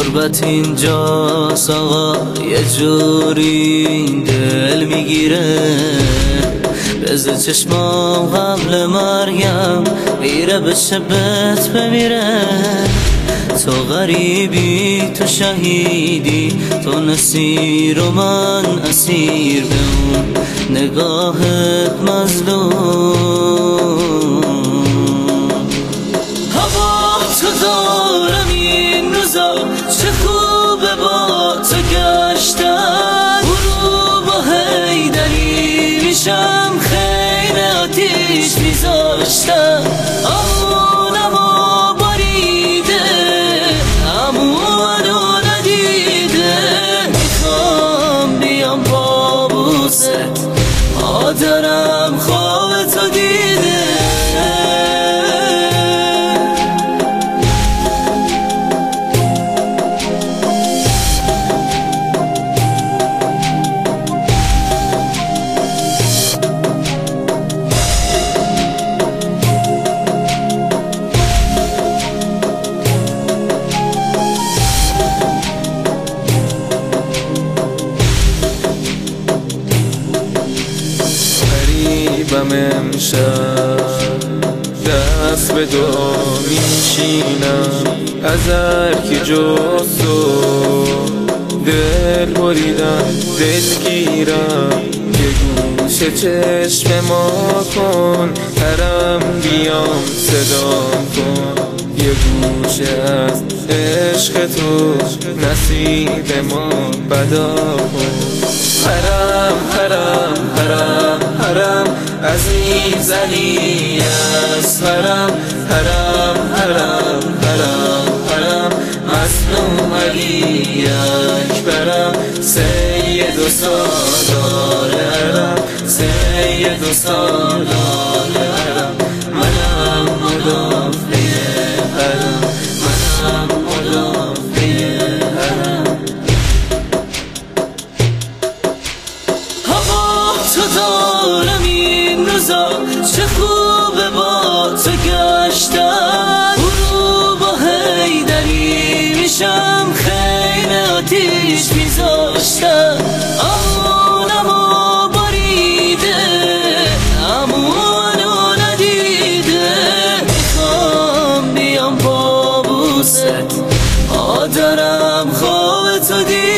غربت اینجاست آقا، یه جوری دل میگیره. بزه چشمام قبل مرگم میره به شبت بمیره. تو غریبی تو شهیدی، تو نصیر و من اسیر، به اون نگاهت مظلوم. هوا تو دارم این روزا، چه خوبه با تو گشتن. برو با حیدری میشم خیل آتیش میذاشتم. آمونمو باریده امونو ندیده، میخوام بیام با بوست، مادرم خواب تو دیده. غریبم امشب، دست به دعا میشینم، از هرکی جز تو دل بریدم دلگیرم. یه گوشه چشم ما کن، حرم بیام صدا کن. یه گوشه از عشق تو نصیب ما بدا کن. حرم حرم حرم حرم عزیز علی است. حرم حرم حرم حرم حرم مظلوم علی اکبرم. سید و سالار حرم، سید و سالار حرم. منم مدافع حرم، منم مدافع حرم. تو دارم این روزا، چه خوبه با تو گشتن. برو با حیدری میشم خیل آتیش میذاشتم. آمونمو باریده امونو ندیده، میخوام بیام با بوست، مادرم خواب تو دیده.